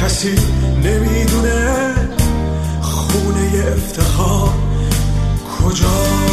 کسی نمیدونه خونه افتخار کجاست.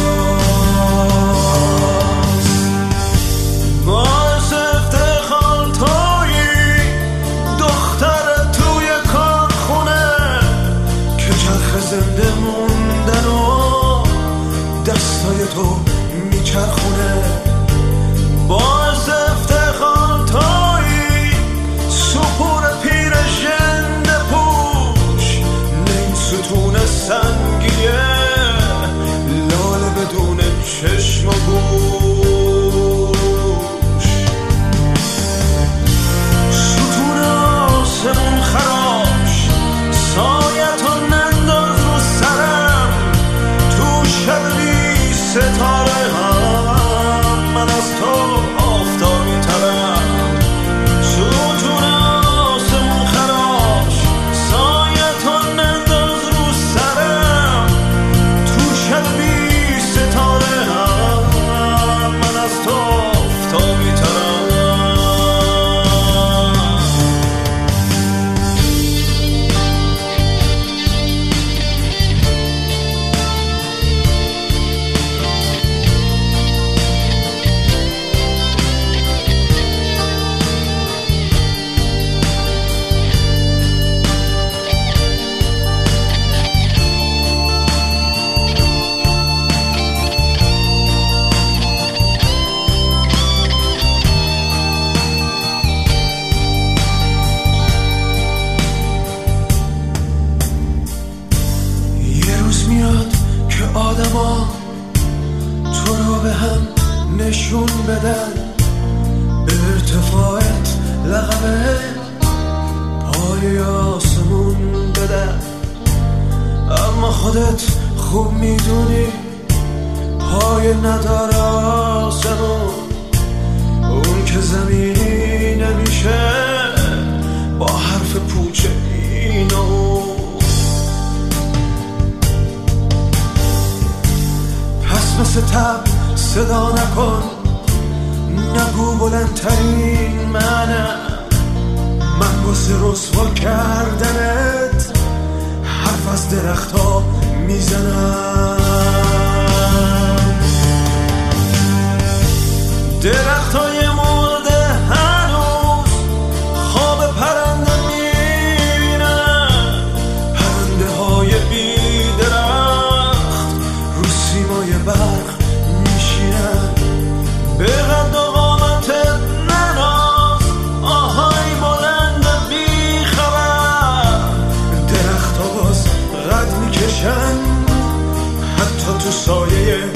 باعث افتخار تویی دختر توی کارخونه که چرخ زنده موندن و دستای تو میچرخونه. باعث افتخار تویی سپور پیر ژنده پوش نیم ستون سنگیه لاله بدون چشم و گوش. ستون آسمون خراش سایتو ننداز رو سرم تو شب بی ستاره هم من از تو آفتابی ترم. ستون آسمون خراش سایتو ننداز رو سرم تو شب بی ستاره هم من از تو آفتابی ترم. آدما تو رو به هم نشون بدن ارتفاعت لقبه پای آسمون بدن. اما خودت خوب میدونی پای نداره آسمون اون که زمینی نمیشه با حرف پوچه اینو. مثل تب صدا نکن نگو بلندترین منم من واسه رسوا کردنت حرف از درخت ها میزنم. درخت های مرده هنوز خواب پرنده میبینن پرنده های بی درخت رو سیمای برق میشینن. به قد و قامتت نناز آهای بلند بی خبر درخت ها باز قد میکشن حتی تو سایه